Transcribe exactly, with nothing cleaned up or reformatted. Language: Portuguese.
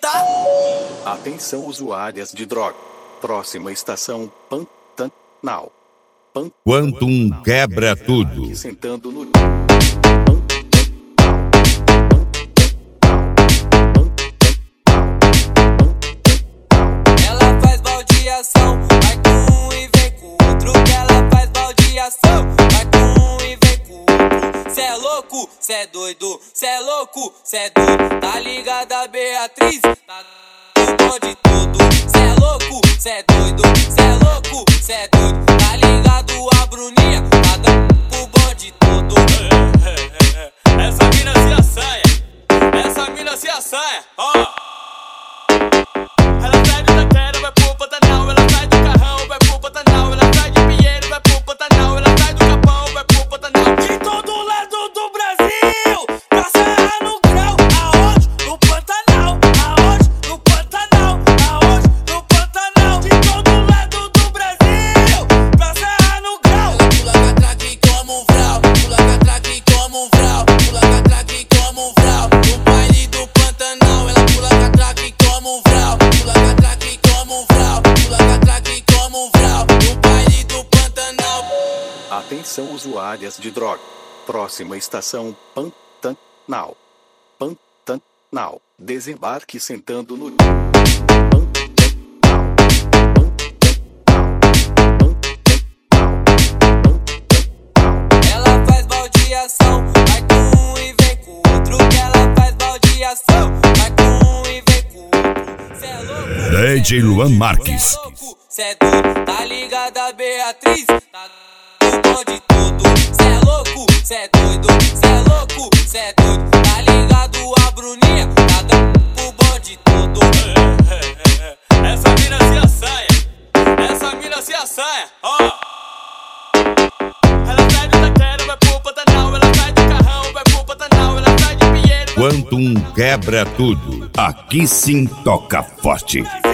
tá? Atenção usuárias de droga. Próxima estação Pantanal. Pan Quantum quebra tudo. Sentando no Ela faz baldeação, vai com um e vem com o outro. Ela faz baldeação, vai com um e vem com o outro. Cê é louco, cê é doido, cê é louco, cê é doido. Tá ligada, Beatriz? Tá no bonde todo. Cê é louco, cê é doido, cê é louco, cê é doido. Tá ligado, a Bruninha? Tá dando pro bonde todo. Essa mina se assanha, essa mina se assanha, ó. Ela sai do Taquera, vai pro Pantanal. Ela sai do Carrão, vai pro Pantanal. Ela sai de Pinheiro, vai pro Pantanal. Ela sai do Capão, vai pro Pantanal. De todo lado do Brasil, pra serrar no grau. Aonde? No Pantanal. Aonde? No Pantanal. Aonde? No Pantanal. De todo lado do Brasil, pra serrar no grau. Pula catraque como um vral, pula catraque como um vral, pula catraque como um vral. No baile do Pantanal, ela pula catraque como um vral, pula catraque como um vral, pula catraque como um vral. No baile do Pantanal. Atenção usuárias de droga. Próxima estação Pantanal. Pantanal. Desembarque sentando no Ela faz baldeação, vai com um e vem com o outro. Ela faz baldeação, vai com um e vem com o outro. Cê é louco, D J Luan Marques. cê é louco, cê é doido. Tá ligada, Beatriz? Tá no bonde todo. Cê é louco, cê é doido, cê é louco, cê é doido. Tá ligado, a Bruninha? Tá dando pro bonde todo. Essa mina se assanha, essa mina se assanha, ó. Ela sai do Taquera, vai pro Pantanal. Ela sai do Carrão, vai pro Pantanal. Ela sai de Pinheiro. Quantum quebra tudo. Aqui sim toca forte.